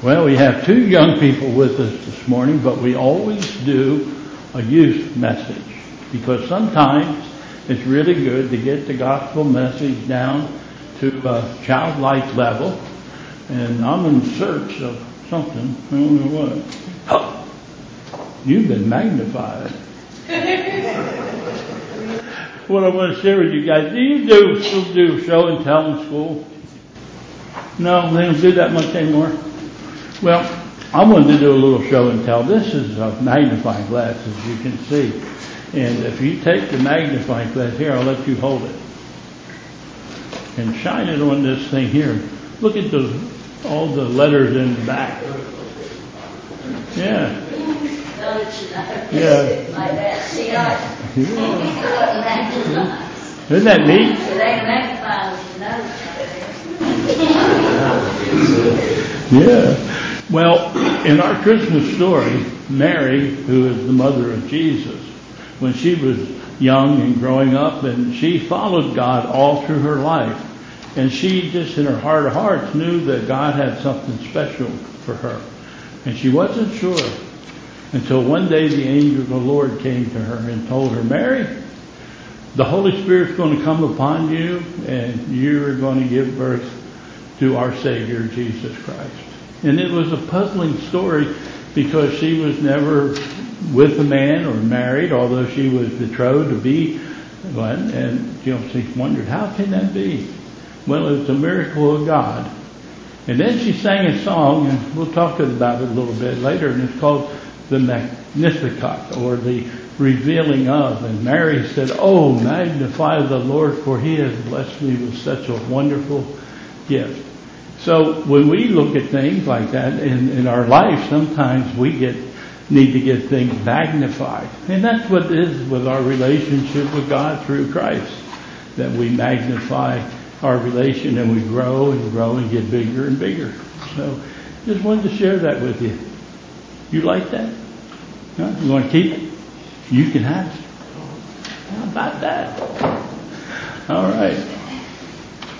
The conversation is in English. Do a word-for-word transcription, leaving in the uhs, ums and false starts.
Well, we have two young people with us this morning, but we always do a youth message because sometimes it's really good to get the gospel message down to a childlike level. And I'm in search of something. I don't know what. Oh, you've been magnified. What I want to share with you guys, do you do still do show and tell in school? No, they don't do that much anymore. Well, I wanted to do a little show and tell. This is a magnifying glass, as you can see. And if you take the magnifying glass here, I'll let you hold it. And shine it on this thing here. Look at the, all the letters in the back. Yeah. Yeah. Isn't that neat? Yeah. Well, in our Christmas story, Mary, who is the mother of Jesus, when she was young and growing up, and she followed God all through her life, and she just in her heart of hearts knew that God had something special for her, and she wasn't sure until one day the angel of the Lord came to her and told her, Mary, the Holy Spirit's going to come upon you, and you're going to give birth to our Savior, Jesus Christ. And it was a puzzling story because she was never with a man or married, although she was betrothed to be one. And you know, she wondered, how can that be? Well, it's a miracle of God. And then she sang a song, and we'll talk about it a little bit later, and it's called the Magnificat, or the revealing of. And Mary said, oh, magnify the Lord, for he has blessed me with such a wonderful gift. So when we look at things like that in, in our life, sometimes we get need to get things magnified. And that's what it is with our relationship with God through Christ, that we magnify our relation and we grow and grow and get bigger and bigger. So just wanted to share that with you. You like that? Huh? You want to keep it? You can have it. How about that? All right.